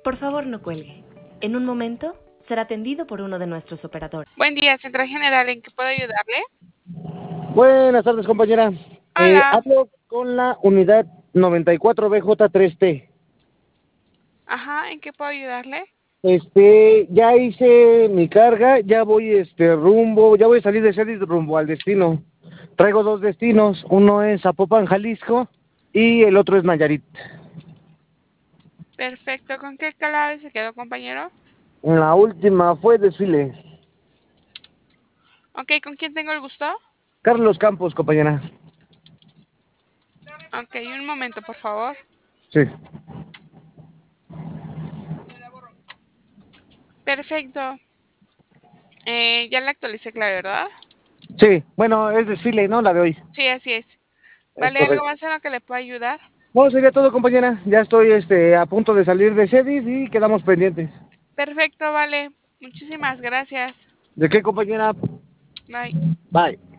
Por favor, no cuelgue. En un momento será atendido por uno de nuestros operadores. Buen día, Central General, ¿en qué puedo ayudarle? Buenas tardes, compañera. Hola. Hablo con la unidad 94BJ3T. Ajá, ¿en qué puedo ayudarle? Ya hice mi carga, ya voy ya voy a salir de Celis rumbo al destino. Traigo dos destinos, uno es Zapopan, Jalisco, y el otro es Nayarit. Perfecto, ¿con qué clave se quedó, compañero? La última fue desfile. Ok, ¿con quién tengo el gusto? Carlos Campos, compañera. Ok, un momento, por favor. Sí. Perfecto. Ya le actualicé clave, ¿verdad? Sí, bueno, es desfile, ¿no? La de hoy. Sí, así es. Es ¿Vale algo correcto. más en lo que le pueda ayudar? No, sería todo, compañera. Ya estoy a punto de salir de Cedis y quedamos pendientes. Perfecto, vale. Muchísimas gracias. ¿De qué, compañera? Bye. Bye.